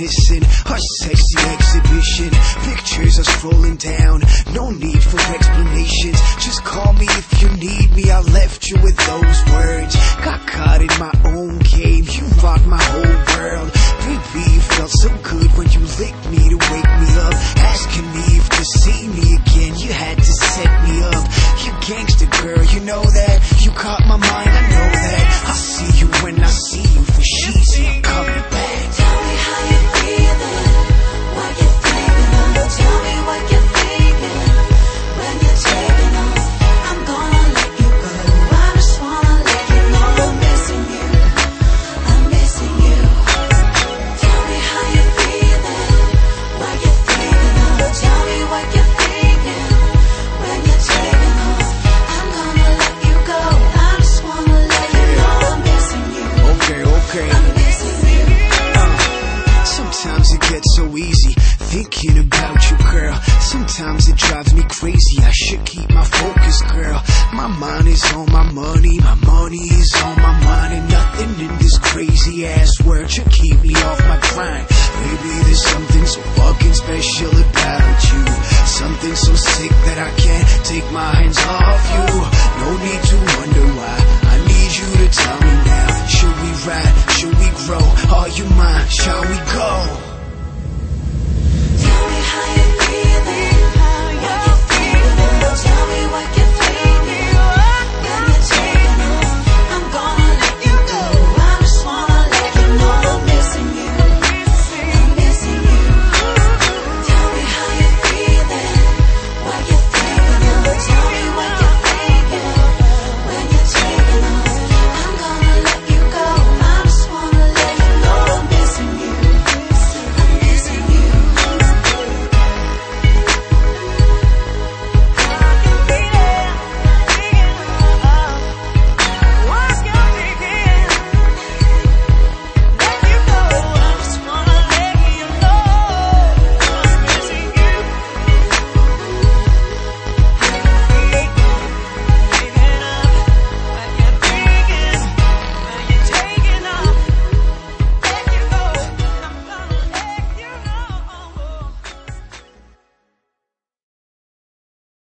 reminiscing, our sexy exhibition. Pictures are scrolling down, no need for explanations. Just call me if you need me, I left you with those words. Got caught in my own game, you rocked my whole world. Baby, it felt so good when you licked me to wake me up. Asking me if to see me again, you had to set me up. You gangster girl, you know that. You caught my mind, I know that. I'll see you when I see you for sheets, I'm coming back. Tell me how you feeling, what you thinking of. Tell me what you're thinking when you're taking off. I'm gonna let you go, I just wanna let you know I'm missing you, I'm missing you. Tell me how you feeling, what you're thinking of. Tell me what you're thinking when you're taking off. I'm gonna let you go, I just wanna let you know I'm missing you. Okay. I'm missing you. Sometimes it gets so easy thinking about you, girl. Sometimes it drives me crazy, I should keep my focus, girl. My mind is on my money is on my mind. And nothing in this crazy ass world should keep me off my grind. Maybe there's something so fucking special about you, something so sick that I can't take my hands off you. No need to wonder why, I need you to tell me now. Should we ride, should we grow, are you mine, shall we go?